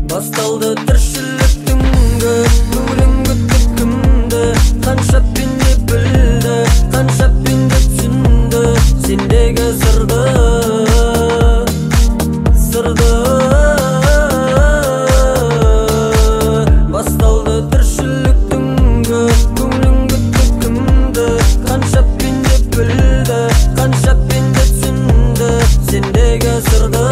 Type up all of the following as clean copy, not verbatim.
Басталды тіршіліктің көңілің күтіп кімді, қанша пенде білді, қанша пенде түсінді сендегі сырды. Басталды тіршіліктің көңілің күтіп кімді, қанша пенде білді, қанша пенде түсінді сендегі сырды.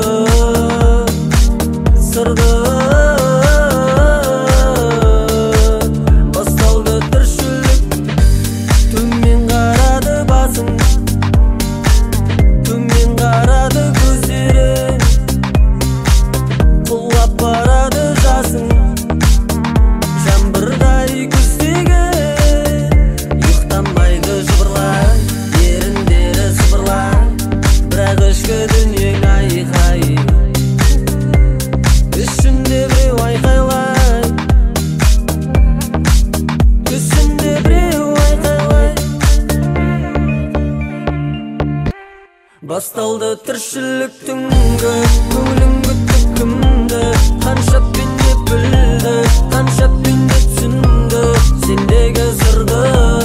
Басталды тіршілік, төмен қарады басың, төмен қарады көздері, құлап барады жасың, жаңбырдай күздегі, ұйықтамайды жыбырлай, еріндері сыбырлай, бірақ ішкі дүниең айқай, ішінде біреу айқайлай, түсінде біреу айқайлай. Басталды тіршіліктің көңілің күтіп кімді, қанша пенде білді, қанша пенде түсінді сендегі сырды.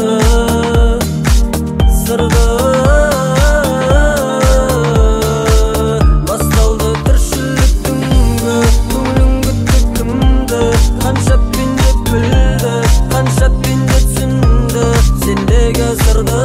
Басталды тіршіліктің көңілің күтіп кімді, қанша пенде білді, қанша пенде түсінді сендегі сырды.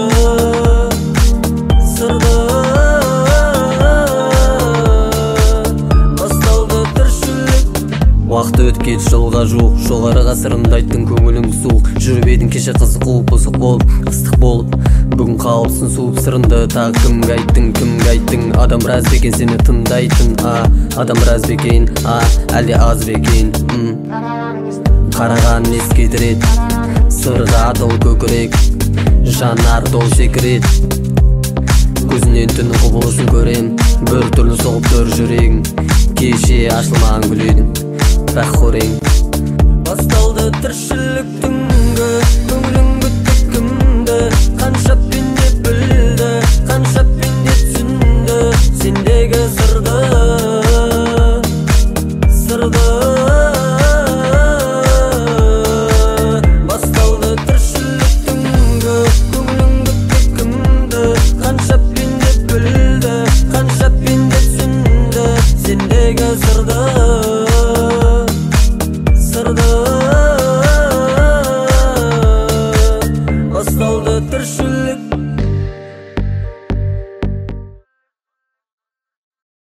Басталды тіршілік. Уақыт өткен жылға жуық, жоғары ғасырымда айттың көңілің суық, жүріп едің кеше қызық қуып, бұзық болып, ыстық болып, бүгін қалыпсың суып сырынды. Тағы кімге айттың, адам біраз бекен сені тыңдайтын, адам біраз бекен, әлде аз бекен. Қараған ескедіреді, сырға дол көкірек, жанар дол секірет, көзінен түннің құбылысын көрем, бір түрлі соғып тұр жүрегің, кеше ашылмаған гүл едің, бірақ қорең. Басталды тіршіліктің көңілің күтіп кімді, қанша пенде білді, қанша пенде түсінді сендегі сырды. Басталды тіршіліктің көңілің күтіп кімді, қанша пенде білді, қанша пенде түсінді сендегі сырды.